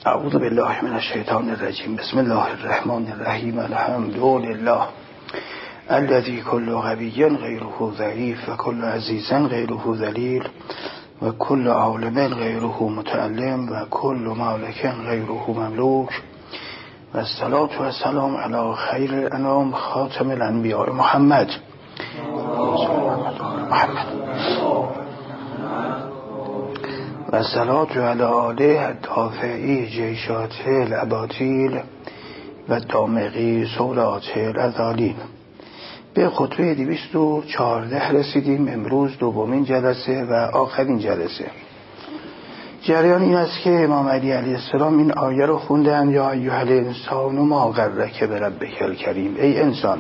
اعوذ بالله من الشیطان الرجیم. بسم الله الرحمن الرحیم. الحمد لله الذي كل غبي غيره ضعيف و كل عزيز غيره ذليل و كل عالم غيره متعلم و كل مالك غيره مملوك و الصلاة و السلام على خير الانام خاتم الانبیاء محمد و الصلاة علی آله الدافعی جیشات الاباطیل و دامغی سولات الازالین. به خطبه 214 رسیدیم. امروز دومین جلسه و آخرین جلسه. جریان این است که امام علی علیه السلام این آیه رو خوندن: یا ایها الانسان ما غرک بربک الکریم. ای انسان،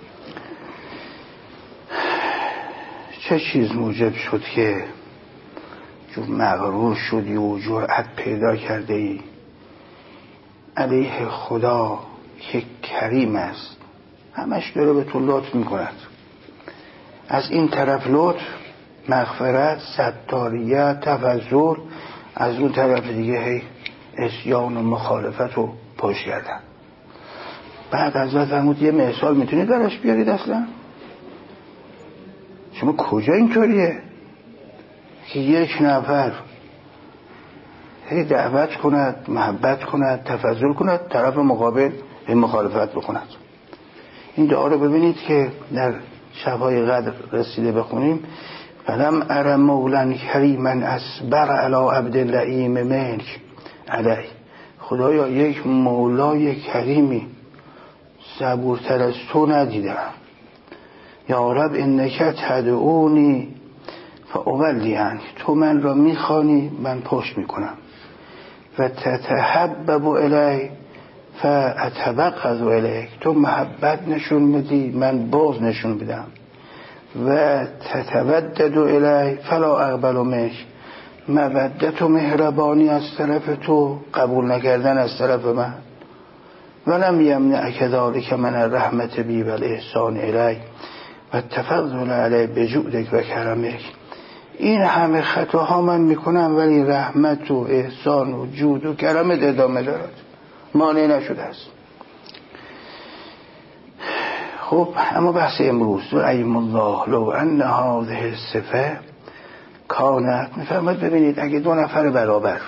چه چیز موجب شد که مغرور شدی و جرأت پیدا کرده ای علیه خدا که کریم است، همش داره به تو لطف میکند. از این طرف لطف، مغفرت، ستاریت، تفضل، از اون طرف دیگه هی عصیان و مخالفت و پشت کردن. بعد حضرت فرمود یه مثال میتونید درش بیارید؟ اصلا شما کجا اینطوریه که یک نفر هی دعوت کند، محبت کند، تفضل کند، طرف مقابل هی مخالفت بکند؟ این دعا رو ببینید که در شب‌های قدر رسیده بخونیم: فلم ار مولا کریما اصبر علی عبد اللئیم منک علی. خدایا یک مولای کریمی صبورتر از تو ندیدم. یا رب انک تدعونی فاولی عنک. تو من را میخوانی، من پشت میکنم. و تتحبب الی فاتبغض الیک. تو محبت نشون میدی، من بغض نشون میدم. و تتودد الی فلا اقبل منک. مودت و مهربانی از طرف تو، قبول نکردن از طرف من. ولم یمنعک ذلک من الرحمت بی و الاحسان الی و التفضل علی بجودک و کرمک. این همه خطاها من میکنم ولی رحمت و احسان و جود و کرمت ادامه دارد، مانع نشده است. خب اما بحث امروز: و ایم الله لو ان هذه الصفه کانت. میفرماید ببینید اگه دو نفر برابر،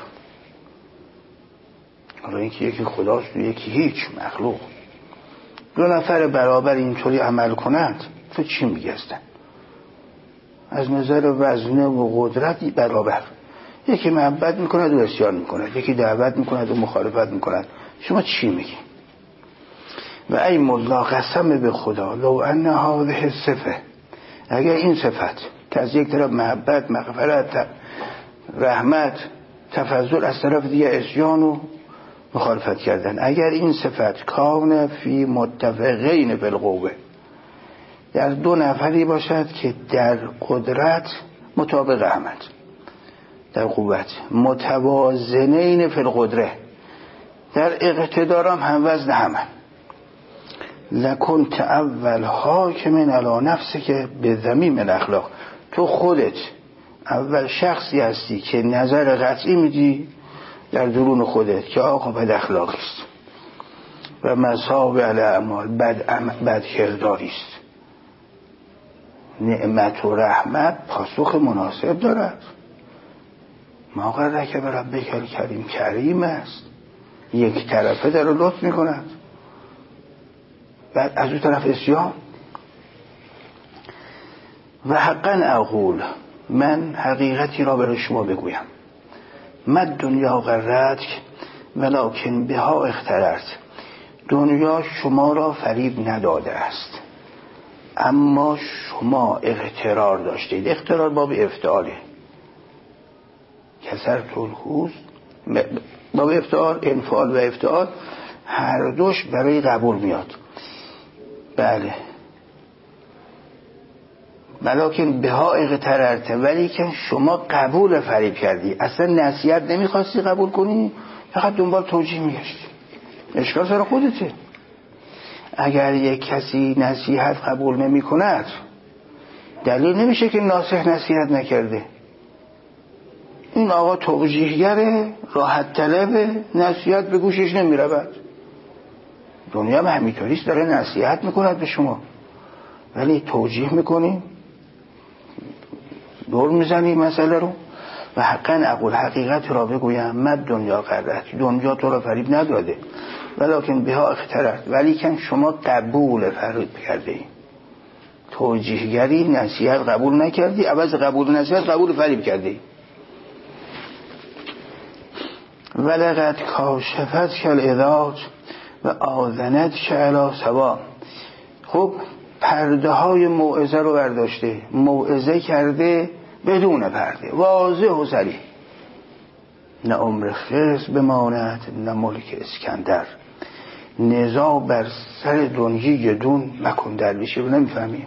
حالا اینکه یکی خداست و یکی هیچ مخلوق، دو نفر برابر اینطوری عمل کنند، تو چی میگستن؟ از نظر وزنه و قدرتی برابر. یکی محبت میکند و عصیان میکند، یکی دعوت میکند و مخالفت میکند. شما چی میگی؟ و ایم الله، قسم به خدا، لو ان هذه الصفه، اگر این صفت که از یک طرف محبت، مغفرت، رحمت، تفضل، از طرف دیگه عصیان و مخالفت کردن، اگر این صفت کان فی متفقین فی القوه، در دو نفری باشد که در قدرت مطابق رحمت، در قوت متوازنین فی القدره، در اقتدار هم وزن همن، لکنت اول حاکم علی نفسک به ذمیم الاخلاق. تو خودت اول شخصی هستی که نظر قطعی میدی در درون خودت که آقا بد اخلاقی است و مصابع الاعمال، بد کرداری است. نعمت و رحمت پاسخ مناسب دارد. ما غرک بربک الکریم، کریم است، یک طرفه در لطف میکند. بعد از اون طرف عصیان. و حقا اقول، من حقیقتی را برای شما بگویم: مد دنیا غرتک ولکن بها اخترت. دنیا شما را فریب نداده است، اما شما اغترار داشتید. اغترار باب افتعاله، کسرت الخوض، باب افتعال، انفعال و افتعال هر دوش برای قبول میاد. بله، ولکن بها اغتررت، ولی که شما قبول فریب کردی، اصلا نصیحت نمیخواستی قبول کنی، فقط دنبال توجیه میگشتی. اشکال سر خودته. اگر یک کسی نصیحت قبول نمی کند، دلیل نمیشه که ناصح نصیحت نکرده. این آقا توجیهگره، راحت طلبه، نصیحت به گوشش نمیرود. دنیا هم همینطوریست، داره نصیحت میکند به شما، ولی توجیه میکنیم، دور میزنیم مسئله رو. و حقا اقول حقیقت را بگویم، مد دنیا غرت، دنیا تو را فریب نداده، ولکن بها افترت، ولی کن شما قبول فریب کرده ای. توجیهگری، نصیحت قبول نکردی، عوض قبول نصیحت قبول فریب کردی. ولقد کاشفت کالعداد و آذنت کعلا سوا. خب پرده های موعظه رو برداشته، موعظه کرده بدون پرده، واضح و صریح. نه عمر خرس بماند نه ملک اسکندر، نزاع بر سر دنجی دون مکن درویشی. رو نمیفهمیم،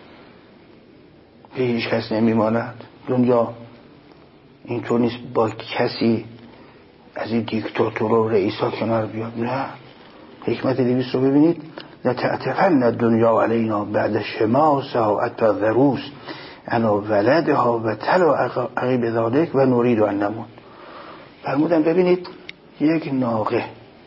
به هیچ کس نمیماند. دنیا اینطور نیست با کسی از این دیکتاتور و رئیسا کنار بیاد. نه، حکمت 200 رو ببینید. لتعتفن دنیا علینا بعد شماسها التذروس انا ولدها و تلا عقیب ذالک و نرید ان نمون. فرمودن ببینید یک ناقه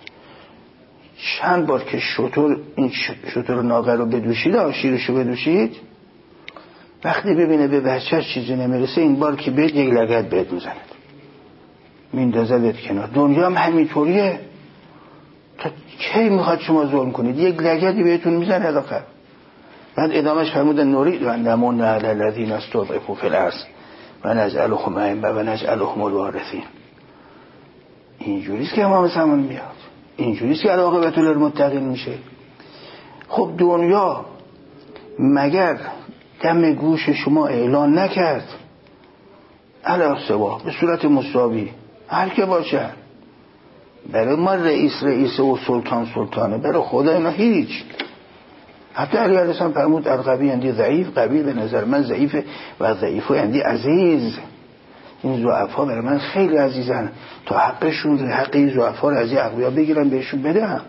چند بار که این شتر ناقه رو بدوشید، شیرش رو بدوشید، وقتی ببینه به بچه‌ش چیزی نمیرسه، این بار که بهت یک لگد بهت میزند، میندازدت کنار. دنیا هم همینطوریه. تا کی میخواد شما ظلم کنید؟ یک لگدی بهتون میزنه آخر. بعد ادامهش فرمودن نرید و نمون علی الذین استضعفوا فی الارض و نجعلهم ائمه و نجعلهم الوارثین. اینجوریست که امام زمان میاد، اینجوریست که عاقبت للمتقین میشه. خب دنیا مگر دم گوش شما اعلان نکرد؟ علی سوا، به صورت مساوی، هر که باشه. برای ما رئیس و سلطانه، برای خدا اینا هیچ. حتی علی علیه السلام فرمود القوی اندی ضعیف، قوی به نظر من ضعیفه و ضعیف اندی عزیز. این ضعفا برای من خیلی عزیزن، تا حقشون حقی ضعفا رو از این اقویا بگیرن بهشون بدم.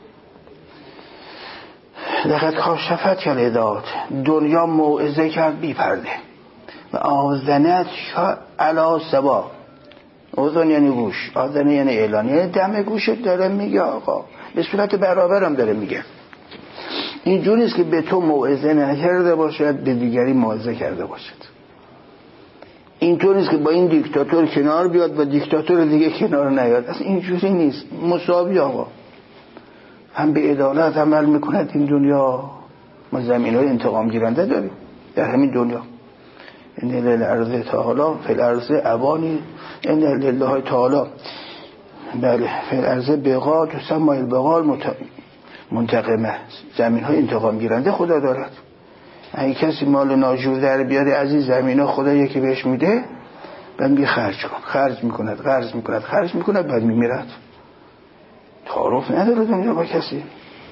لقد کاشفت کالعداد، دنیا موعظه کرد بی پرده، و آذنت علی سوا. آذن یعنی گوش، آذن یعنی اعلان، یعنی دم گوشت داره میگه آقا، به صورت برابرم داره میگه. اینجوری است که به تو موعظه نکرده باشد به دیگری موعظه کرده باشد. اینطور نیست که با این دیکتاتور کنار بیاد با دیکتاتور دیگه کنار نیاد. اصلا اینجوری نیست، مساوی آقا. هم به عدالت عمل میکند این دنیا. ما زمین‌های انتقام گیرنده داریم در همین دنیا. ان للارض تعالی فی الارض اوانی ان لله تعالی. بله، فی الارض بقاع تسمى البقاع منتقمه. زمین‌های انتقام گیرنده خدا دارد. اگه کسی مال ناجور در بیاره از این زمین‌ها، خدا یکی بهش میده، بعد میگه خرج کن، خرج میکند، بعد میمیرد. تعارف نداره دنیا با کسی.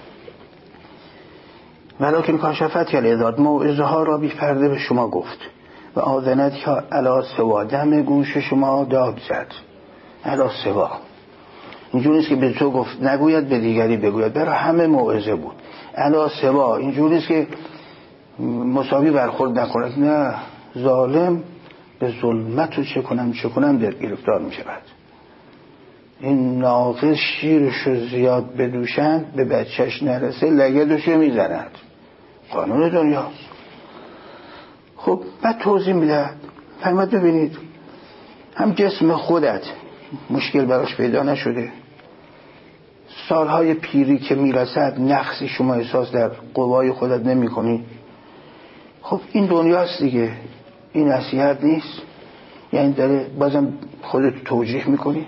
ولکن کاشفت کالعداد، موعظه ها را بی پرده به شما گفت، و آذنت که علی سوا، دم گوش شما داد زد. علی سوا اینجوری نیست که به تو گفت نگوید به دیگری بگوید، برای همه موعظه بود. علی سوا اینجوری نیست که مساوی برخورد نکند. نه، ظالم به ظلمت رو چه کنم در گرفتار می شود. این ناقص شیرشو زیاد بدوشند به بچهش نرسه لگدشو میزند. قانون دنیاست. خب بعد توضیح میدهد، فرمود ببینید هم جسم خودت مشکل براش پیدا نشده، سالهای پیری که میرسد نقصی شما احساس در قوای خودت نمی کنی. خب این دنیاست دیگه، این نصیحت نیست؟ یعنی داره بازم خودت توجیه میکنی.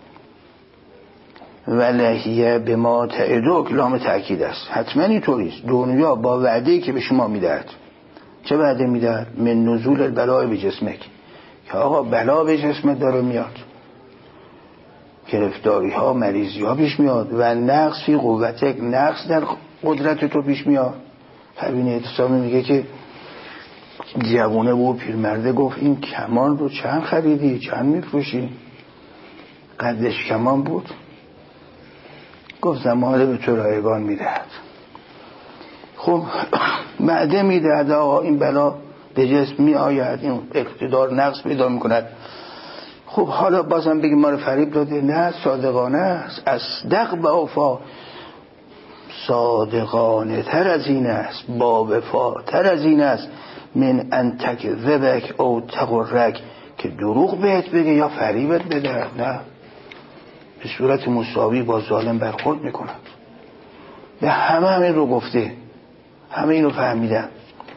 ولهیه به ما تعدوک، لام تأکید است، حتما اینطوریست. دنیا با وعده‌ای که به شما میدهد. چه وعده میدهد؟ من نزول البلاء به جسمک، که آقا بلا به جسمت داره میاد، گرفتاری ها، مریضی ها پیش میاد، و نقص فی قوتک، نقص در قدرت تو پیش میاد. همین اعتصامی میگه که جوونه و پیرمرده گفت این کمان رو چند خریدی، چند میفروشی؟ قدش کمان بود؟ گفت زمانه به تو رایگان میدهد. خب معده میدهد آقا این بلا به جسم می آید، این اقتدار نقص پیدا میکند. خب حالا بازم بگیم ما رو فریب داده؟ نه، صادقانه است. اصدق به وفا، صادقانه تر از این است، با وفا تر از این است من ان تکذبک او تغرک، که دروغ بهت بگه یا فریبت بده. نه، به صورت مساوی با ظالم برخورد میکند. به همه رو گفته، همه اینو فهمیدن.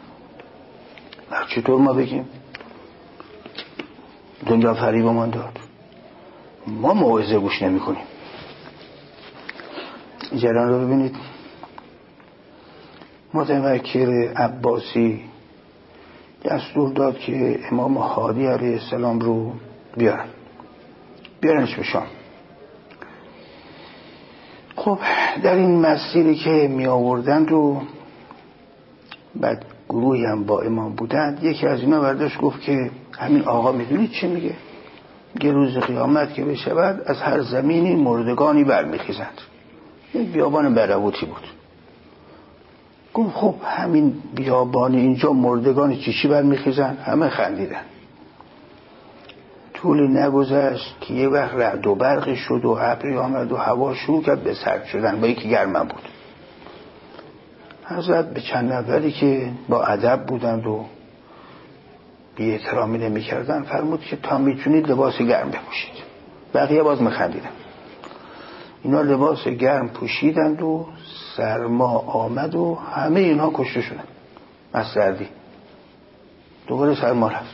چطور ما بگیم دنیا فریبمان داد؟ ما موعظه گوش نمی کنیم. جریان رو ببینید. متوکل عباسی دستور داد که امام هادی علیه السلام رو بیارنش به شام. خب در این مسیری که می آوردن رو، بعد گروهی هم با امام بودند، یکی از اینا برداشت گفت که همین آقا میدونید چی میگه؟ میگه روز قیامت که بشود از هر زمینی مردگانی برمیخیزند. یک بیابان برهوتی بود. گفت خب همین بیابان اینجا مردگان چی برمیخیزند؟ همه خندیدن. طولی نگذشت که یه وقت رعد و برقی شد و ابری آمد و هوا شروع کرد به سرد شدن، با یکی گرمم بود. حضرت به چند نفری که با ادب بودند و بی احترامی نمی کردن فرمود که تا میتونید لباس گرم بپوشید. بقیه باز میخندیدن. اینا لباس گرم پوشیدند و سرما آمد و همه اینها کشته شدن از سردی. دوباره سرما رفت.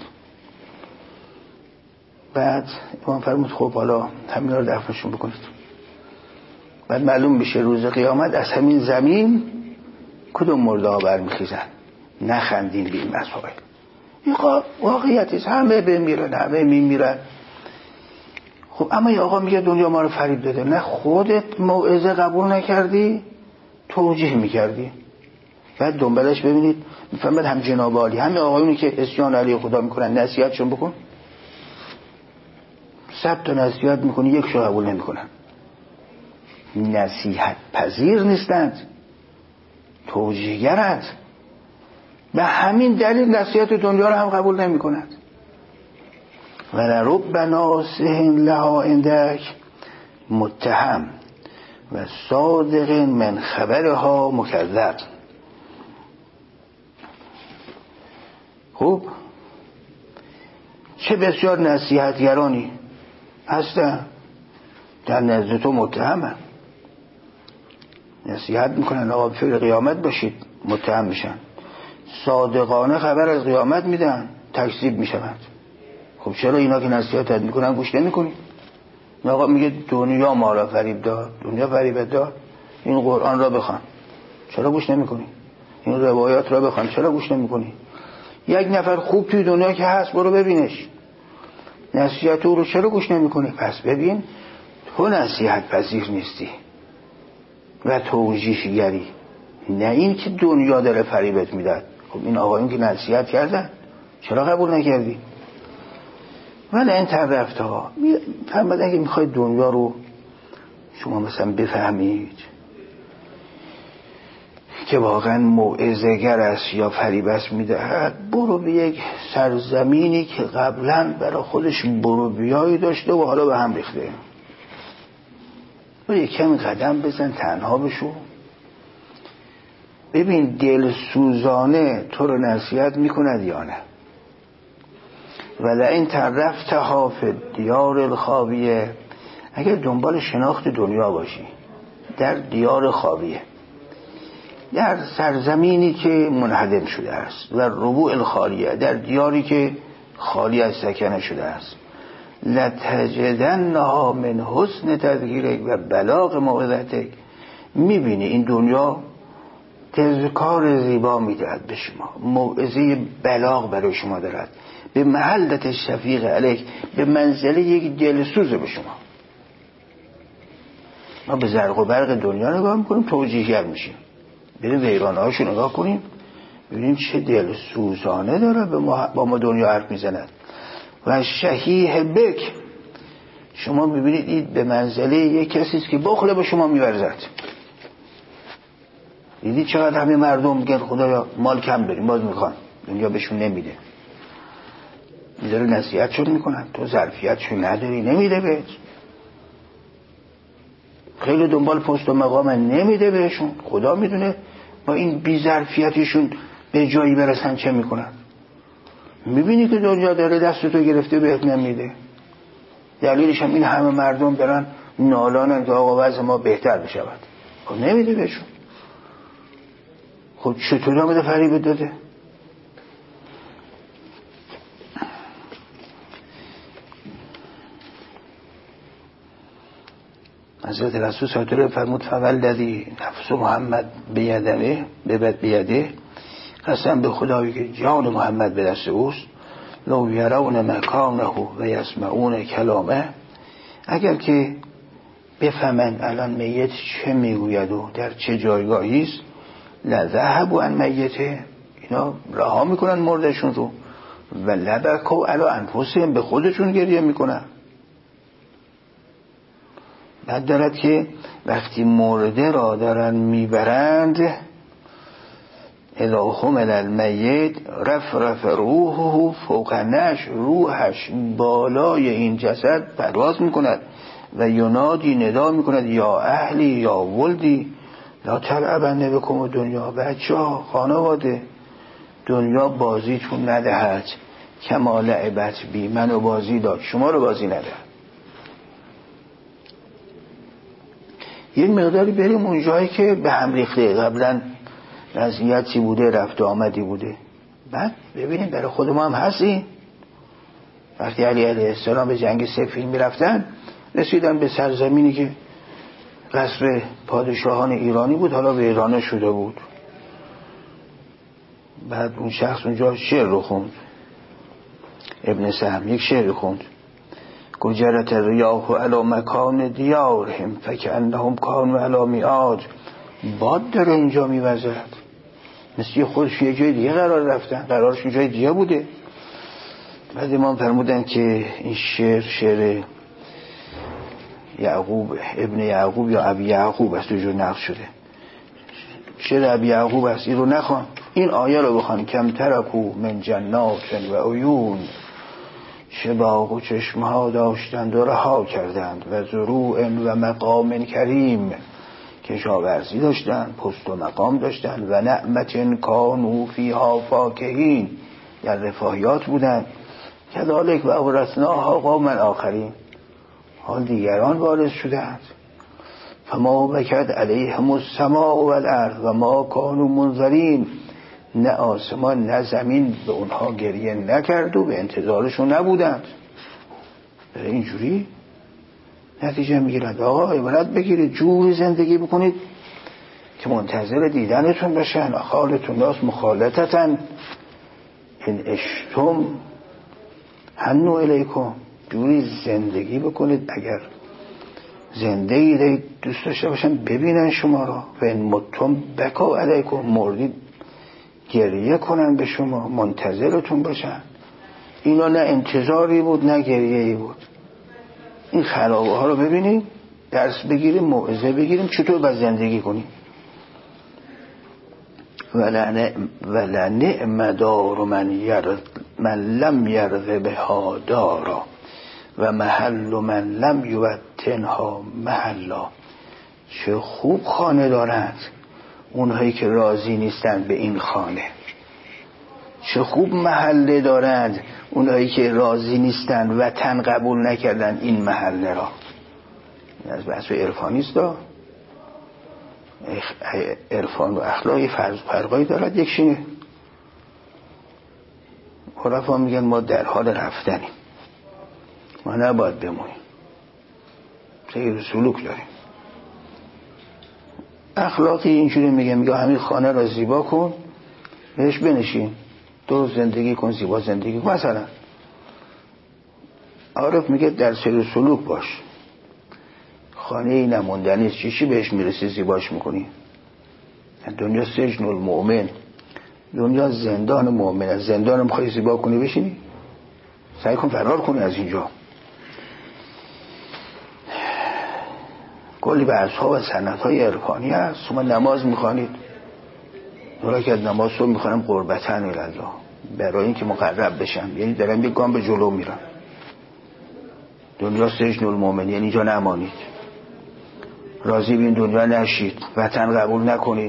بعد امام فرمود خب حالا همین رو دفنشون بکنید. بعد معلوم میشه روز قیامت از همین زمین کدوم مرده ها برمیخیزن. نخندین به این مسائل. این واقعیتیست. همه بمیرن، همه میمیرن. خب اما یه آقا میگه دنیا ما رو فریب داده. نه، خودت موعظه قبول نکردی، توجیه میکردی. بعد دنبالش ببینید میفهمد هم جناب عالی، همین آقایونی که اسیان علی خدا میکنن نصیحتشون بکن. 100 تا نصیحت میکنی، یک شو قبول نمیکنن. نصیحت پذیر نیستند، توجیهگرند. به همین دلیل نصیحت دنیا رو هم قبول نمیکنند. ولرب ناصح لها عندک متهم و صادق من خبرها مکذب. خب چه بسیار نصیحتگرانی هستن در نزد تو متهمن، نصیحت میکنن آقا فکر قیامت باشید، متهم میشن. صادقانه خبر از قیامت میدن، تکذیب میشوند. خب چرا اینا که نصیحت میکنن گوش نمیکنی؟ آقا میگه دنیا ما را فریب داد، دنیا فریبت داد. این قرآن را بخوان، چرا گوش نمیکنی؟ این روایات را بخوان، چرا گوش نمیکنی؟ یک نفر خوب توی دنیا که هست برو ببینش، نصیحت او رو چرا گوش نمیکنی؟ پس ببین تو نصیحت پذیر نیستی و توجیهگری، نه این که دنیا داره فریبت میداد. خب این آقایون که نصیحت کردن چرا قبول نکردی؟ ولی این طرف ها فهمیدن که میخواید دنیا رو شما مثلا بفهمید که واقعا موعظه‌گر است یا فریب است میدهد، برو به یک سرزمینی که قبلا برای خودش برو بیایی داشته و حالا به هم ریخته، و یک کمی قدم بزن، تنها بشو، ببین دل سوزانه تو رو نصیحت میکند یا نه. ولئن طرفتها فی الدیار الخاویه، اگر دنبال شناخت دنیا باشی در دیار خاویه، در سرزمینی که منهدم شده است، و ربوع الخالیه، در دیاری که خالی از سکنه شده است، لتجدنها من حسن تذکیرک و بلاغ موعظتک، میبینی این دنیا تذکار زیبا میدهد به شما، موعظه بلاغ برای شما دارد، به محلت شفیق علیک، به منزله یک دلسوز به شما. ما به زرق و برق دنیا نگاه میکنیم، توجیهگر میشیم. بریم ویرانه هاشو نگاه کنیم، ببینیم چه دلسوزانه داره با ما دنیا حرف میزند. و شحیح بک، شما ببینید به منزله یک کسیست که بخل به شما میورزد. دیدی چقدر همه مردم میگن خدایا مال کم داریم باز میخوان، دنیا بهشون نمیده. میذاره نصیحتشون میکنن، تو ظرفیتشون نداری نمیده بهت، خیلی دنبال پست و مقام نمیده بهشون. خدا میدونه با این بی ظرفیتشون به جایی برسن چه میکنن. میبینی که دنیا داره دستتو گرفته بهت نمیده. دلیلش هم این همه مردم برن نالانن که آقا وضع ما بهتر بشود، خب نمیده بهشون. خب چطور آمده فریب داده؟ حضرت رسول صلی الله علیه و آله فرمود فوالذی نفس محمد بیده، قسم به خدایی که جان محمد به دست اوست، لو یرون مکانه و یسمعون کلامه، اگر که بفهمن الان میت چه میگوید و در چه جایگاهی است، لذهبوا عن میته، اینا رها میکنن مردشون رو، و لبکوا علی انفسهم، به خودشون گریه میکنن. بعد دارد که وقتی مرده را دارن میبرند، اذا حمل المیت رفرف روحه فوق نعش، روحش بالای این جسد پرواز میکند و ینادی ندا میکند یا اهلی یا ولدی لا تلعبن بکم دنیا، بچه ها خانواده دنیا بازیتون ندهد، کما لعبت بی، منو بازی داد شما رو بازی ندهد. یک مقداری بریم اون جایی که به هم ریخته، قبلا وضعیتی بوده رفت و آمدی بوده، بعد ببینیم برای خود ما هم هستی. وقتی علی علیه السلام به جنگ صفین می رفتن، رسیدن به سرزمینی که قصر پادشاهان ایرانی بود، حالا به ایران شده بود. بعد اون شخص اونجا شعر رو خوند، ابن سهم یک شعر خوند، گجرت الریاح علی مکان دیارهم فکأنهم کانوا علی میعاد. باد داره اینجا میوزد، مثل خودش یه جای دیگه قرار رفتن، قرارش جای دیگه بوده. بعد امام فرمودن که این شعر یعقوب ابن یعقوب یا ابی یعقوب است، جو نقل شده، شعر ابی یعقوب است، این رو نخوان، این آیه رو بخوان. کم ترکو من جنات و عیون، چه باغ و چشمه ها داشتند و رها کردند، و زروع و مقام کریم، کشاورزی داشتند، پست و مقام داشتند، و نعمت کانوا فیها فاکهین، در رفاهیات بودند. کذالک و اورثناها قوما آخرین، حال دیگران وارث شدند. فما بکت علیهم السماء والارض و ما کانوا منذرین، نه آسمان نه زمین به اونها گریه نکرد و به انتظارشون نبودند. اینجوری نتیجه میگیرند آقا عبرت بگیرید، جوری زندگی بکنید که منتظر دیدنتون بشن. خالتون ناس مخالطتن این اشتم هنو الیکم، جوری زندگی بکنید اگر زندگی دوست داشته باشن ببینن شما را، و این متم بکا علیکم، مردید گریه کنن به شما، منتظرتون باشن. اینا نه انتظاری بود نه گریه‌ای بود. این خرابه ها رو ببینیم، درس بگیریم، موعظه بگیریم چطور باید زندگی کنیم. ولنعم دار من لم یرض بها دارا و محل من لم یوطنها محلا. چه خوب خانه دارند اونهایی که راضی نیستند به این خانه، چه خوب محله دارند اونهایی که راضی نیستند وطن قبول نکردن این محله را. این از بحث عرفانی است. عرفان و اخلاقی فرقایی دارد. یکشینه عرفا میگن ما در حال رفتنیم، ما نباید بمونیم، سیر سلوک داریم. اخلاقی اینجوری میگه همین خانه را زیبا کن، بهش بنشین، درست زندگی کن، زیبا زندگی کن. مثلا عارف میگه در سیر سلوک باش، خانه ای نموندنی است، چی بهش میرسی زیباش میکنی. دنیا سجن المؤمن، دنیا زندان مؤمن است. زندان میخوای زیبا کنی بشینی، سعی کن فرار کنی از اینجا. کلی به اصحاب و سنت های عرفانی هست. شما نماز میخوانید، نولا که نماز رو میخوانم قربتن الالله، برای اینکه مقرب بشن، یعنی دارن یک گام به جلو میرن. دنیا سجن المؤمن، یعنی اینجا نمانید، راضی به این دنیا نشید، وطن قبول نکنید.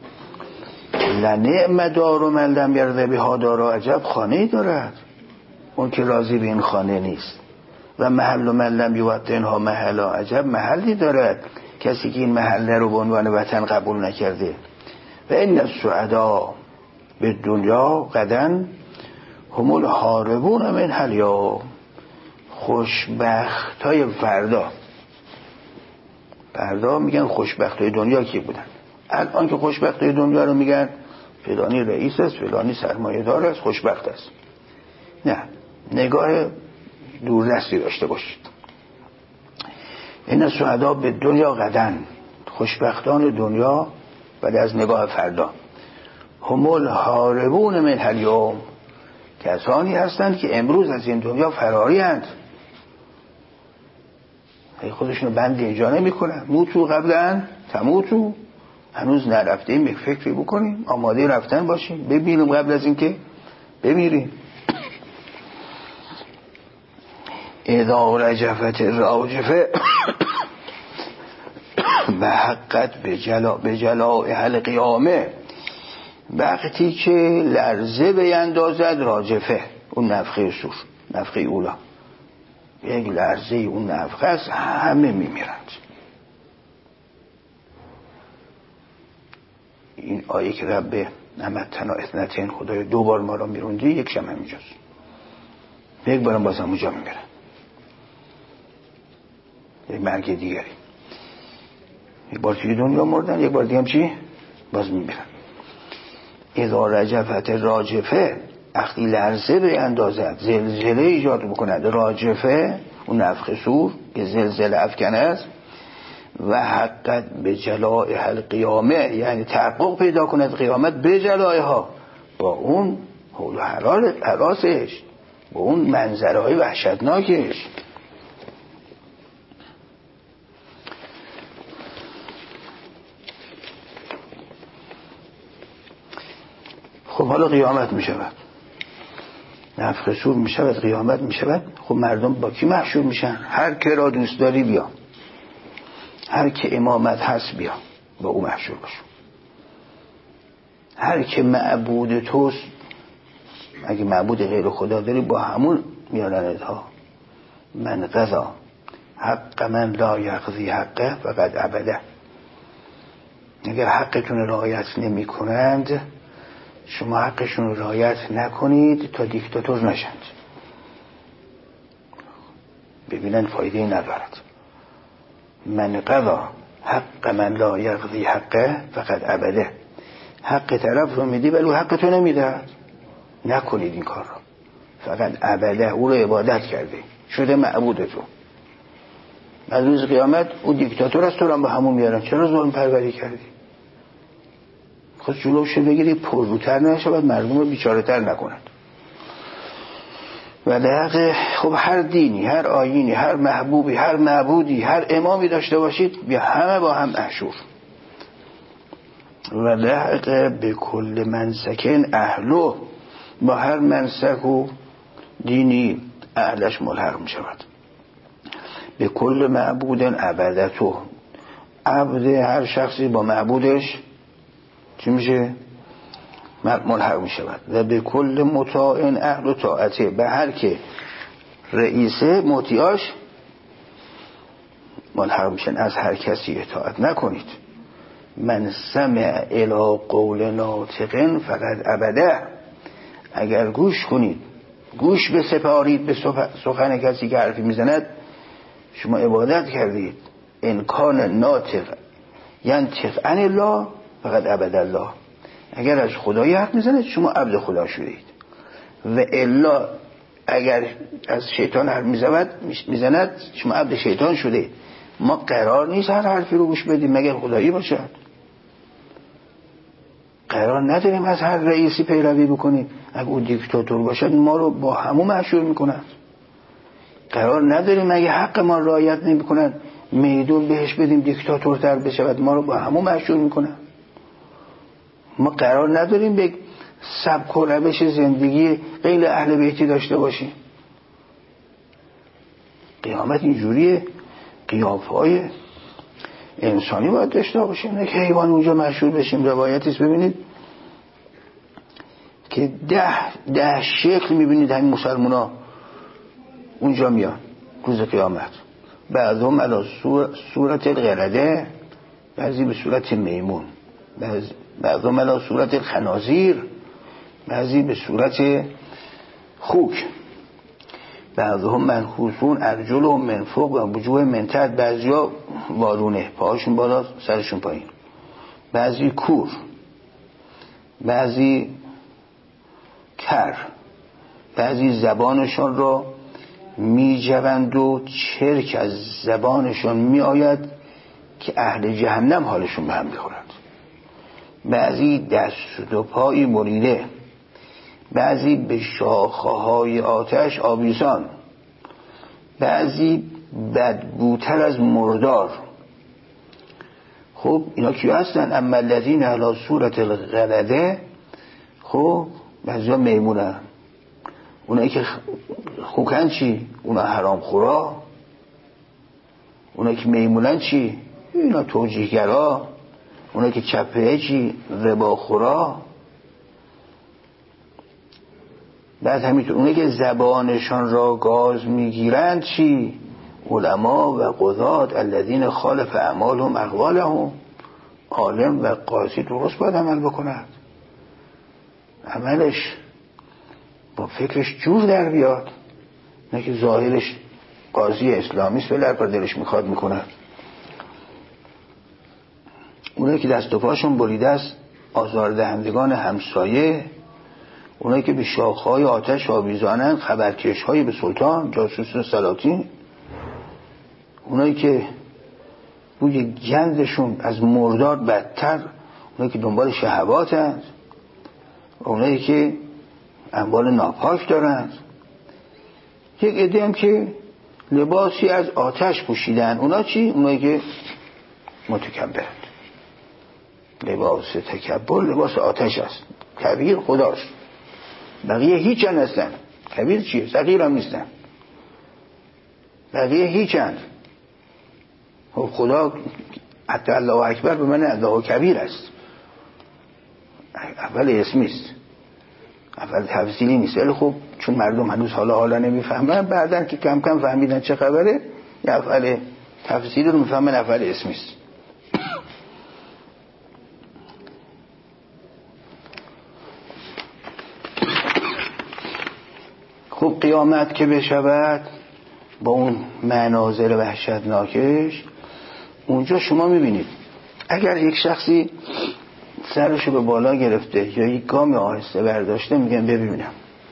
لنعم دار و من لم یرض بها دارا، عجب خانه‌ای دارد اون که راضی به این خانه نیست. و محل و من لم یوطنها محلا، عجب محلی دارد کسی که این محله رو به عنوان وطن قبول نکرده. و ان السعدا به دنیا غدا هم الهاربون من اليوم، خوشبختای فردا میگن خوشبختای دنیا کی بودن؟ الان که خوشبختای دنیا رو میگن فلانی رئیس است، فلانی سرمایه دار است، خوشبخت است. نه، نگاه دوردستی داشته باشید. این السعدا به دنیا غدا، خوشبختان دنیا بعد از نگاه فردا، هم الهاربون من اليوم، کسانی هستند که امروز از این دنیا فراری هستند، خودشونو بند اینجا نمی کنن. موتو قبل ان تموتو، هنوز نرفتیم، یک فکری بکنیم، آماده رفتن باشیم، ببینیم قبل از اینکه بمیریم. اذا رجفت الراجفه و حقت به جلاء القیامه، وقتی که لرزه بیندازد راجفه، اون نفخه صور، نفخه اولا، یک لرزه اون نفخه است، همه میمیرند. این آیه که رب نمتنا اثنتین، خدای 2 بار ما را میروندی، یک شم همینجاست، یک بارم باز همونجا میمیرن، یک مرگ دیگری، یک بار توی دنیا مردن، یک بار دیگه هم چی؟ باز میمیرن. اذا رجفت راجفه، وقتی لرزه به اندازد، زلزله ایجاد بکند، راجفه اون نفخ صور که زلزله افکن است، و حقت به جلاء القیامه، یعنی تحقق پیدا کند قیامت به جلائها، با اون حول و حراسش، با اون منظرهای وحشتناکش. خب حالا قیامت می شود، نفخ صور می شود، قیامت می شود. خب مردم با کی محشور میشن؟ هر که را دوست داری بیا، هر که امامت هست بیا، با او محشور بشو. هر که معبود توست، اگه معبود غیر خدا داری، با همون میارنت ها. من قضا حق من لا یقضی حقه فقد عبده، اگر حقتون رعایت نمی کنند، شما حقشون رعایت نکنید تا دیکتاتور نشند، ببینن فایده ندارد. من قضا حق من لا یقضی حقه فقد عبده، حق طرف رو میدی ولی حقتو نمیده، نکنید این کار رو، فقط عبده، او رو عبادت کرده، شده معبود تو. از روز قیامت او دیکتاتور است، تو رو هم با همون میارن، چرا ظلم پروری کردی؟ خود جلوش بگیری پرروتر نشود، مردم رو بیچاره تر نکنند. و در خب هر دینی، هر آیینی، هر محبوبی، هر معبودی، هر امامی داشته باشید، بیا همه با هم محشور. و لحق به کل منسکن اهلو، با هر منسک و دینی اهلش ملحق می شود. به کل معبودن عبدتو، عبد هر شخصی با معبودش چی میشه؟ ملحق می شود. و به کل مطاعن اهل و طاعته، به هر که رئیسه مطیعاش ملحق میشن، از هر کسی اطاعت نکنید. من سمع الی قول ناطقن فقد عبده، اگر گوش کنید، گوش بسپارید به سخن کسی که حرفی میزند، شما عبادت کردید. ان کان ناطق ینطق عن الله فقد عبد الله، اگر از خدایی حرف میزند شما عبد خدا شدید. و الا اگر از شیطان حرف میزند شما عبد شیطان شدید. ما قرار نیست هر حرفی رو گوش بدیم مگر خدایی باشد. قرار نداریم از هر رئیسی پیروی بکنیم، اگه او دیکتاتور باشد ما رو با همون محشور میکنند. قرار نداریم اگه حق ما رعایت نمیکنند میدون بهش بدیم دیکتاتورتر بشود، ما رو با همون محشور میکنند. ما قرار نداریم به سبک و روش زندگی غیر اهل بیتی داشته باشیم؟ قیامت اینجوریه، قیافه‌های انسانی باید داشته باشیم، نه که حیوان اونجا مشهور بشیم. روایتیست ببینید که 10 شکل میبینید همین مسلمونا اونجا میان روز قیامت. بعضهم علی صورت القرده، بعضی به صورت میمون، بعضهم علی صورت الخنازیر، بعضی به صورت خوک، بعضهم منخوسون ارجلهم من فوق و وجوه من تحت، بعضیا وارونه، پاهاشون بالا سرشون پایین، بعضی کور، بعضی کر، بعضی زبانشان را می جوند و چرک از زبانشان می آید که اهل جهنم حالشون به هم میخورد. بعضی دست و پایی بریده، بعضی به شاخه های آتش آویزان، بعضی بدبوتر از مردار. خب اینا کیا هستن؟ اما الذین علی صورت القرده، خب بعضیا میمونن، اونایی که خوکن چی؟ اونا حرام خورا. اونایی که میمونن چی؟ اینا توجیهگرا. اونایی که چپه چی؟ ربا خورا. بعد همینطور اونایی که زبانشان را گاز میگیرند چی؟ علما و قضات الذین خالف اعمالهم اقوالهم. عالم و قاضی درست باید عمل بکند، عملش با فکرش جور در بیاد، نه که ظاهرش قاضی اسلامی است ولی هر کار دلش میخواد میکنه. اونایی که دست و پاشون بریده است آزاردهندگان همسایه، اونایی که به شاخهای آتش آویزانند خبرکش‌های به سلطان، جاسوس سلاطین، اونایی که بوی گندشون از مردار بدتر، اونایی که دنبال شهواتند، اونایی که اموال ناپاک دارند. یک عده هم که لباسی از آتش پوشیدن، اونا چی؟ اونایی که متکبرند. لباس تکبر لباس آتش است، کبیر خداست، بقیه هیچ هستن. کبیر چیه؟ صغیر هم نیستن، بقیه هیچ هست. خدا حتی الله اکبر به من الله کبیر است، اول اسمی است، اول تفصیلی نیست. ولی خب چون مردم هنوز حالا نمیفهمن، بعدن که کم کم فهمیدن چه خبره، یه اول تفصیلی رو میفهمن اول اسمی است. خب قیامت که بشود با اون مناظر وحشتناکش، اونجا شما میبینید اگر یک شخصی سرشو به بالا گرفته یا یک گام آهسته برداشته، میگن ببینم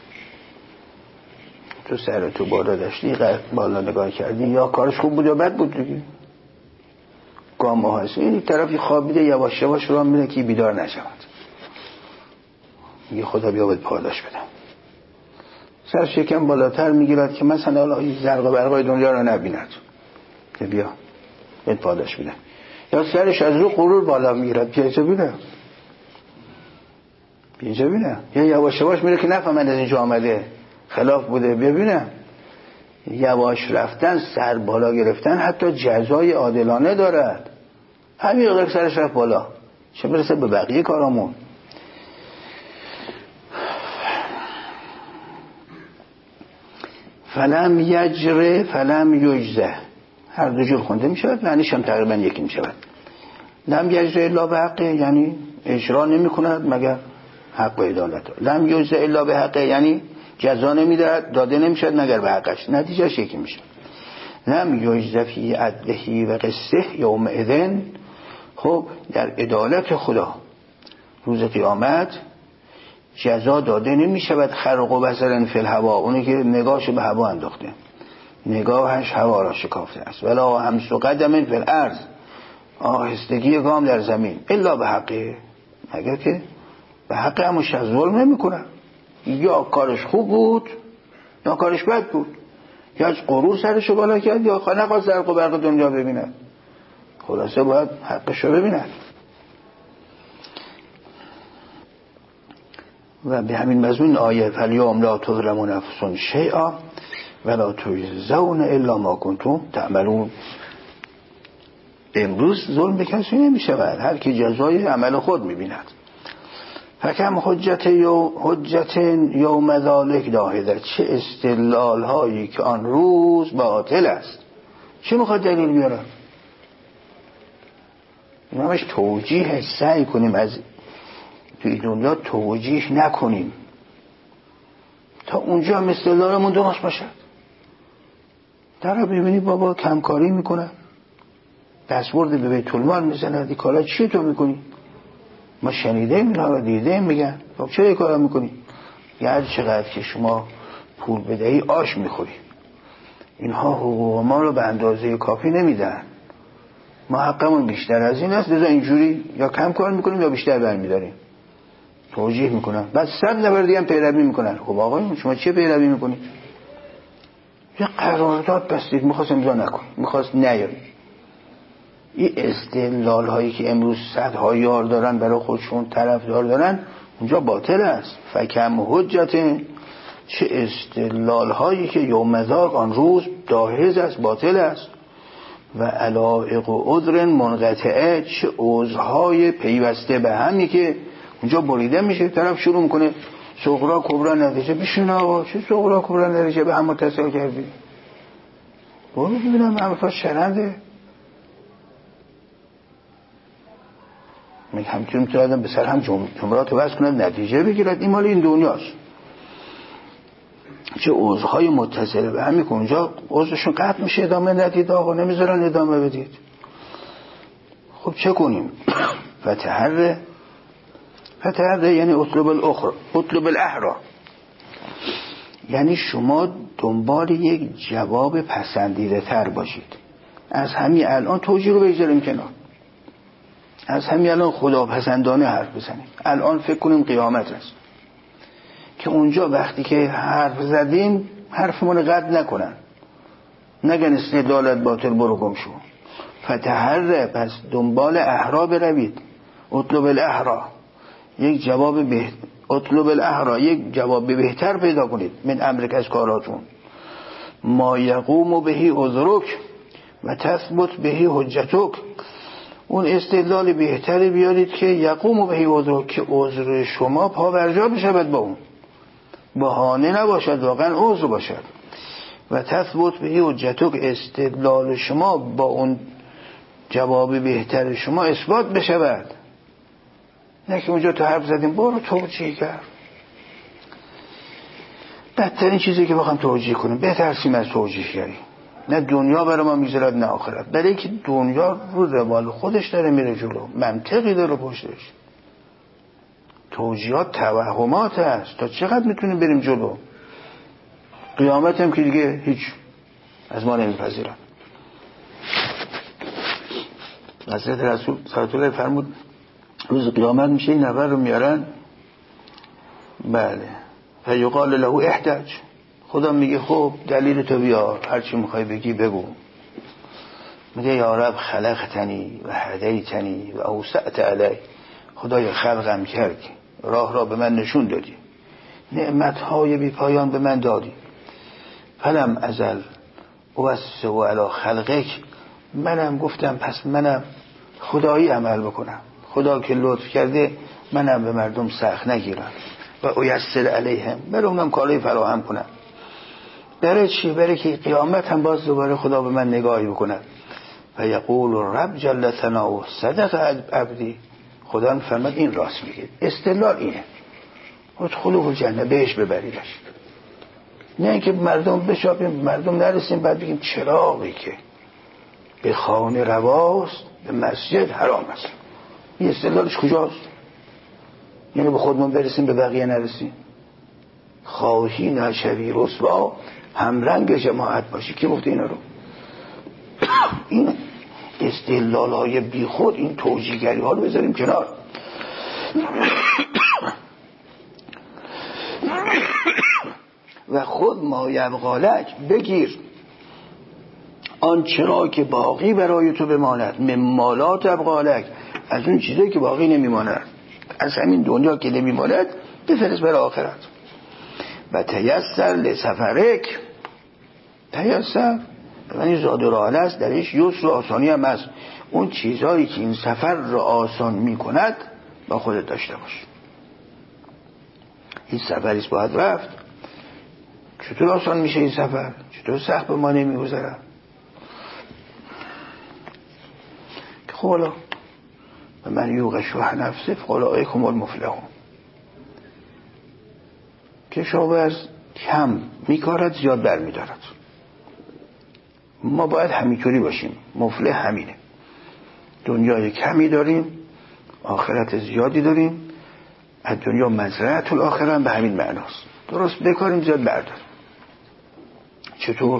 تو سرتو بالا داشتی، بالا نگاه کردی، یا کارش خوب بود یا بد بود دیگه. گام آهسته، این طرفی خوابیده یواش یواش راه میره که بیدار نشود، میگه خدا بیا باید پاداش بدم. سرش یکم بالاتر میگیرد که مثلا حالا زرق و برقای دنیا رو نبیند، که بیا باید پاداش بدم. یا سرش از رو غرور بالا میگیرد، بیا اینجا بینم، یا یواش یواش میره که نفهمند از اینجا آمده، خلاف بوده، ببینم. یواش رفتن، سر بالا گرفتن حتی جزای عادلانه دارد. همین قدر سرش رفت بالا، چه برسه به بقیه کارامون. فلم یجره فلم یجزه، هر دو جور خونده می شود، معنیش هم تقریبا یکی می شود. لم یجره الا به حقه، یعنی اجرا نمی کند مگر حق و عدالت. لم یجزه الا به حقه، یعنی جزا نمی داده نمی شود مگر به حقش، نتیجهش یکی می شود. لم یجزه فی عدله و قسطه یوم اذن. خب در عدالت خدا روز قیامت جزا داده نمی شود خرق و بصر فی الهوا، اونی که نگاهش به هوا انداخته، نگاهش هوا را شکافته است. ولا همس قدم فی الارض، آهستگی گام در زمین، الا به حقه، مگر که به حق، همون شخص ظلم نمی کنه. یا کارش خوب بود یا کارش بد بود، یا از غرور سرشو بالا کرد یا نخواست زرق و برق دنیا ببیند. خلاصه باید حقشو ببیند. و به همین مضمون آیه فالیوم لا تظلمون نفس شیئا ولا تجزون الا ما کنتم تعملون. امروز ظلم به کسی نمی‌شود، هر کی جزای عمل خود می‌بیند. فکم حجت یوم ذالک داهده، چه استدلال هایی که آن روز باطل است. چه میخواد دلیل بیاره؟ همش توجیه. سعی کنیم از توی دنیا توجیه نکنیم تا اونجا هم استدلالمون درست باشد. در ببینی بابا کمکاری میکنه، دستبرد به بیت المال میزنه، این کارا چی تو میکنی؟ ما شنیدیم اینا رو، دیدیم میگن خب چرا این کارا میکنی؟ یعنی چقدر که شما پول بدهی آش میخوری. اینها حقوق ما رو به اندازه کافی نمیدن، ما حقمون بیشتر از این است، لذا اینجوری یا کم کار میکنیم یا بیشتر برمیداریم. توجیه میکنن، بعد 100 نفر دیگه هم پیروی میکنن. خب آقایون شما چه پیروی میکنید؟ یه قرارداد بستید، میخواست امضا نکنید، میخواست نیارید. این استدلال هایی که امروز صدها یار دارن برای خودشون طرفدار دارن، اونجا باطل است. فکم حجت، چه استدلال هایی که یوم ذاک آن روز داهز است، باطل است. و علائق و عذر منقطعه، چه عذرهای پیوسته به همی که اونجا بریده میشه. طرف شروع میکنه صغرا کبرا نتیجه، بشین آقا چه صغرا کبرا نتیجه به هم متصل کردی؟ برو ببینم همه شرنده. همچنین میتونه آدم به سر هم جمرات وصل کند نتیجه بگیرد. این مال این دنیاست. چه عضوهای متصل به همی که اونجا عضوشون قطع میشه، ادامه ندید آقا، نمیذارن ادامه بدید. خب چه کنیم؟ فتحره یعنی اطلب الاحرا، یعنی شما دنبال یک جواب پسندیده تر باشید. از همین الان توجیه رو بگذاریم کنار، از همین الان خداپسندانه حرف بزنیم. الان فکر کنیم قیامت است که اونجا وقتی که حرف زدیم حرفمون قطع نکنن، نگن استدلالت باطل برو گم شو. فتحره، پس دنبال احرا بروید. اطلب الاحرا، یک جواب بهتر پیدا کنید من امرک، از کاراتون. ما یقوم بهی عذرک و تثبت بهی حجتک، اون استدلال بهتری بیارید که یقوم بهی عذرک، که عذر شما پاورجا بشود با اون، بهانه نباشد، واقعا عذر باشد. و تثبت بهی حجتک، استدلال شما با اون جواب بهتر شما اثبات بشود. نه که اونجا تو حرف زدیم برو توجیه کرد. بدترین چیزی که بخوام توجیه کنیم بترسیم از توجیه کردن. نه دنیا برای ما میذارد نه آخرت، برای اینکه دنیا رو روال خودش داره میره جلو، منطقی داره پشتش. توجیهات توهمات است، تا چقدر میتونیم بریم جلو؟ قیامت هم که دیگه هیچ از ما نمیپذیرن. حضرت رسول صلی الله علیه و فرمود روز قیامت میشه این نفر رو میارن، بله، فیقال له احتج، خدا میگه خب دلیل تو بیار، هرچی میخوای بگی بگو. میگه یا رب خلقتنی و هدیتنی و اوسعت علی، خدای خلقم کردی، راه را به من نشون دادی، نعمتهای بی پایان به من دادی. فلم ازل اوسع علی خلقک، منم گفتم پس منم خدایی عمل بکنم، خدا که لطف کرده منم به مردم سخت نگیرم و اویسر علیهم، برای اونم کارای فراهم کنم. برای چی؟ برای که قیامت هم باز دوباره خدا به من نگاهی بکنه و یقول رب جل ثناؤه صدق عبدی، خدا فرمود این راست میگه. استدلال اینه، ادخلوه الجنه، بهش ببریدش. نه اینکه مردم بشاپیم، مردم نرسیم بعد بگیم چراغی که به خانه رواست به مسجد حرام است. این استدلالش کجاست؟ یعنی به خودمون برسیم به بقیه نرسیم؟ خواهی نشوی رسوا همرنگ جماعت باشی. کی گفته اینا رو؟ این استدلال های بی خود، این توجیهگری ها رو بذاریم کنار. و خود ما یبقالک، بگیر آن چرا که باقی برای تو بماند، ممالات یبقالک، از اون چیزایی که باقی نمیماند، از همین دنیا که نمیماند بفرست برای آخرت. و تیسر لسفرک، تیسر یعنی زاد و راه است، درش یسر و آسانی هم هست. اون چیزهایی که این سفر را آسان می کند با خودت داشته باش. این سفریست باید رفت. چطور آسان میشه این سفر؟ چطور سخت به ما نمیگذره؟ خب حالا و من یوق شح نفسه فاولئک هم المفلحون. کشاورز کم میکارد زیاد برمیدارد. ما باید همینطوری باشیم. مفلح همینه. دنیای کمی داریم، آخرت زیادی داریم. از دنیا مزرعه الاخره هم به همین معناست. درست بکاریم زیاد برداریم. چطور؟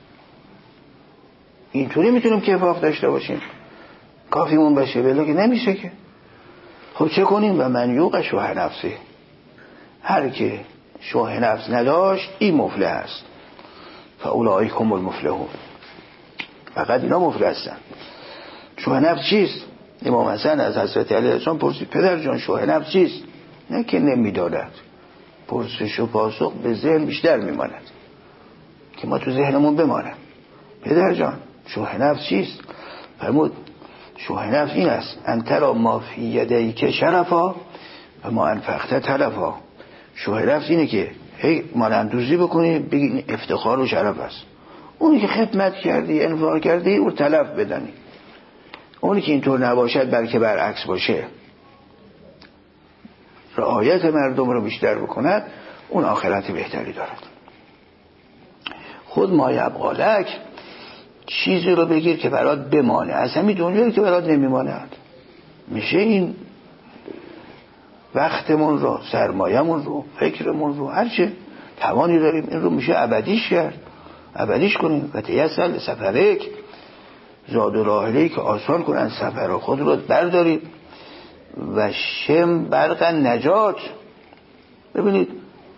اینطوری میتونیم کفاف داشته باشیم کافیمون بشه؟ بله که نمیشه که. خب چه کنیم؟ و من یوق شح نفسه، هر که شح نفس نداشت این مفلح است. فاولئک هم المفلحون، فقط اینا مفلح هستن. شح نفس چیست؟ امام حسن از حضرت علی السلام پرسید پدر جان شح نفس چیست؟ نه که نمیداند، پرسش و پاسخ به ذهن بیشتر میماند که ما تو ذهنمون بمانم. پدر جان شح نفس چیست؟ فرمود شح نفس این است انت را ما فی یدیک شرفا و ما انفقت تلفا. شح نفس اینه که هی مالندوزی بکنی بگی افتخار و شرف است. اونی که خدمت کردی انفاق کردی اون تلف بدنی. اونی که اینطور نباشد بلکه برعکس باشه، رعایت مردم رو بیشتر بکند، اون آخرت بهتری دارد. خود ما یبقالک، چیزی رو بگیر که برات بمانه از همین دنیایی که برات نمیماند. میشه این وقتمون رو، سرمایه‌مون رو، فکرمون رو، هرچه توانی داریم این رو میشه ابدیش کرد، ابدیش کنیم. و تیسر لسفرک، زاد و راحله‌ای که آسان کنن سفر رو خود رو بردارید. و شم برق نجات. ببینید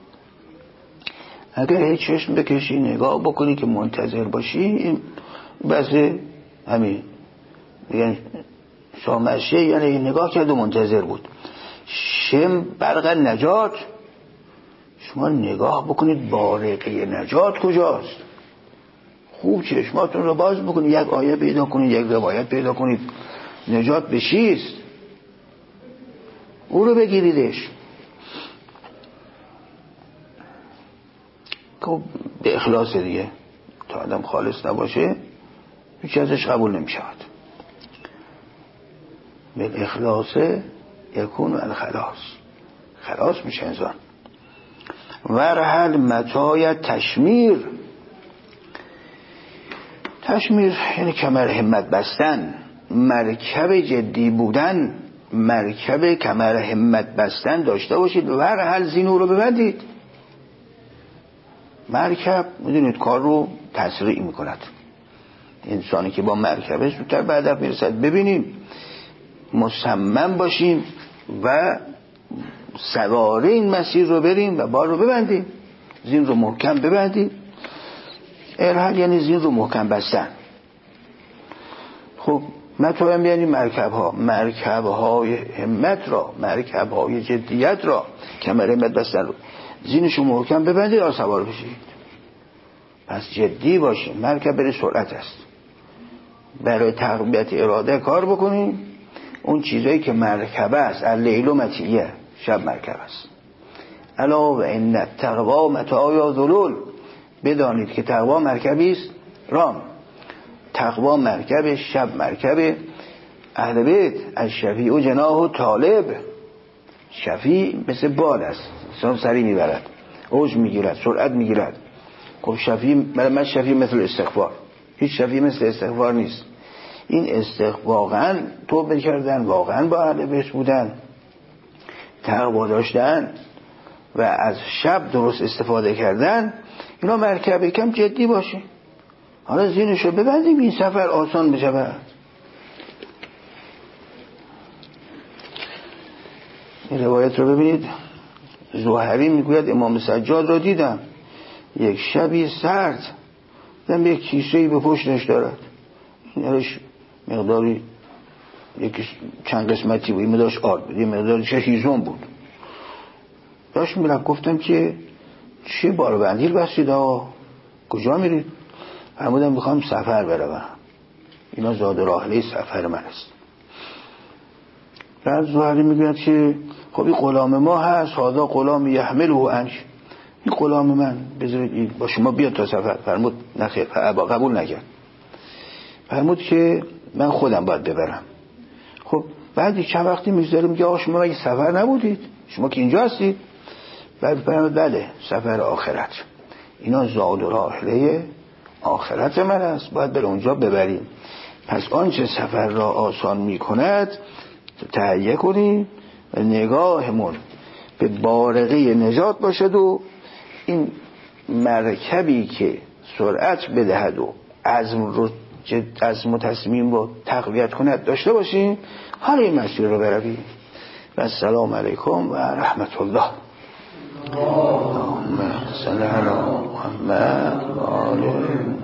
اگر هیچ چشم بکشی نگاه بکنی که منتظر باشی، این بسه همین میگن شامشه، یعنی نگاه کرد و منتظر بود. شم برق نجات، شما نگاه بکنید بارقه نجات کجاست. خوب چشماتون رو باز بکنید، یک آیه پیدا کنید، یک روایت پیدا کنید، نجات به چیست او رو بگیریدش. که به اخلاص دیگه، تا آدم خالص نباشه هیچ ازش قبول نمی شود. به اخلاص یکون الخلاص، خلاص میشه انسان. ورحل متای تشمیر، تشمیر یعنی کمر همت بستن، مرکب جدی بودن، مرکب کمر همت بستن داشته باشید. ورحل زینو رو ببندید. مرکب میدونید کار رو تسریع میکند. انسانی که با مرکبه زودتر به هدف میرسد. ببینیم مصمم باشیم و سواره این مسیر رو بریم و بار رو ببندیم، زین رو محکم ببندیم. ارحل یعنی زین رو محکم بستن. خب متایم یعنی مرکب ها، مرکب های همت را، مرکب های جدیت را، کمر همت بستن رو زینشو محکم ببندید تا سوار بشید. پس جدی باشیم. مرکب برای سرعت است. برای تقویت اراده کار بکنیم. اون چیزایی که مرکبه است، اللیل و مطیه، شب مرکب است. الا و ان التقوا متاع ذلول، بدانید که تقوا مرکبی است رام. تقوا مرکب، شب مرکب. اهل بیت الشفیع و جناح و طالب، شفیع مثل باد است، انسان سری میبرد، اوج میگیرد، سرعت میگیرد. خب شفیع، من شفیع مثل استغفار، هیچ شفیع مثل استغفار نیست. این واقعا توبه کردن، واقعا با اهل بیت بودن، تقوا داشتن و از شب درست استفاده کردن، اینا مرکب. کم جدی باشی. حالا زینشو ببندیم این سفر آسان بشود. این روایت رو ببینید. زهری میگوید امام سجاد رو دیدم یک شبی سرد، دیدم یک کیسه‌ای به پشتش دارد، اینش مقداری چند قسمتی بود، این مقدارش آرد بود، این مقدارش هیزم بود. داشت میرم گفتم که چه بار بندیل بستید آقا، کجا میرید؟ فرمودم میخوام سفر بروم، اینا زاد راحله سفر من است. بعد زهری میگه که خب این غلام ما هست، هذا غلام یحمله انش، این غلام من بذارید این با شما بیاد تا سفر. فرمود نخیر، قبول نکرد. فرمود که من خودم باید ببرم. خب بعد چند وقتی میگذره میگه آقا شما مگه سفر نبودید؟ شما که اینجا هستید؟ بعد فرمود بله سفر آخرت، اینا زاد و راحله آخرت من است، باید بر اونجا ببریم. پس آنچه سفر را آسان میکند تهیه کنیم و نگاهمون به بارقه نجات باشد و این مرکبی که سرعت بدهد و عزم و تصمیم رو تقویت کند داشته باشیم، حالا این مسیر رو برویم. و السلام علیکم و رحمت الله. اللهم صل علی محمد و آل